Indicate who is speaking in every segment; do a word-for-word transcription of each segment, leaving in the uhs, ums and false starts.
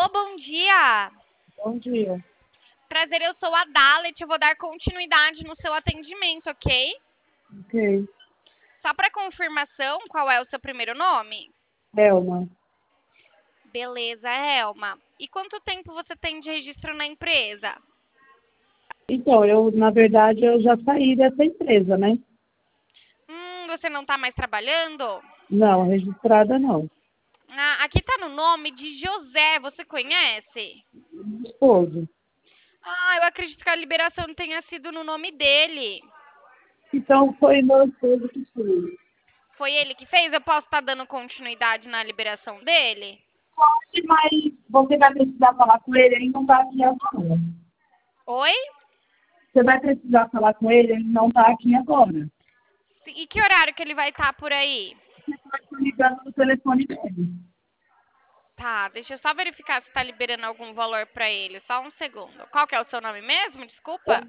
Speaker 1: Alô, bom dia.
Speaker 2: Bom dia.
Speaker 1: Prazer, eu sou a Dalet, eu vou dar continuidade no seu atendimento, ok?
Speaker 2: Ok.
Speaker 1: Só para confirmação, qual é o seu primeiro nome?
Speaker 2: Elma.
Speaker 1: Beleza, Elma. E quanto tempo você tem de registro na empresa?
Speaker 2: Então, eu, na verdade, eu já saí dessa empresa, né?
Speaker 1: Hum, você não está mais trabalhando?
Speaker 2: Não, registrada não.
Speaker 1: Ah, aqui está no nome de José, você conhece?
Speaker 2: Esposo.
Speaker 1: Ah, eu acredito que a liberação tenha sido no nome dele.
Speaker 2: Então, foi meu esposo que fez.
Speaker 1: Foi ele que fez? Eu posso estar dando continuidade na liberação dele?
Speaker 2: Pode, mas você vai precisar falar com ele, ele não está aqui agora.
Speaker 1: Oi?
Speaker 2: Você vai precisar falar com ele, ele não está aqui agora.
Speaker 1: E que horário que ele vai estar por aí?
Speaker 2: Você pode estar ligando no telefone dele.
Speaker 1: Tá, deixa eu só verificar se tá liberando algum valor pra ele. Só um segundo. Qual que é o seu nome mesmo? Desculpa.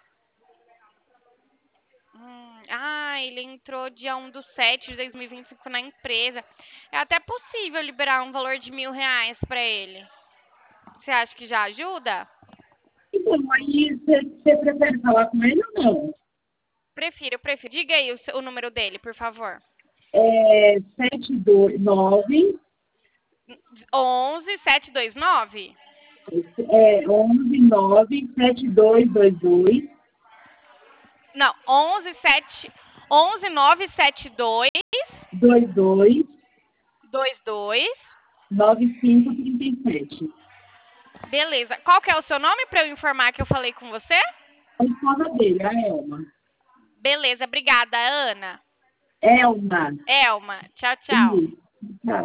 Speaker 1: Hum, ah, ele entrou dia um do sete de dois mil e vinte e cinco na empresa. É até possível liberar um valor de mil reais pra ele. Você acha que já ajuda?
Speaker 2: Então, aí você, você prefere falar com ele ou não?
Speaker 1: Prefiro, prefiro. Diga aí o, seu- o número dele, por favor.
Speaker 2: É sete dois nove,
Speaker 1: onze sete dois nove?
Speaker 2: é onze nove sete dois dois dois.
Speaker 1: Não, onze sete onze nove sete dois
Speaker 2: dois dois
Speaker 1: dois dois.
Speaker 2: nove cinco três sete.
Speaker 1: Beleza. Qual que é o seu nome para eu informar que eu falei com você?
Speaker 2: A esposa dele, a Elma.
Speaker 1: Beleza, obrigada, Ana.
Speaker 2: Elma.
Speaker 1: Elma, tchau, tchau.
Speaker 2: Isso. Tchau.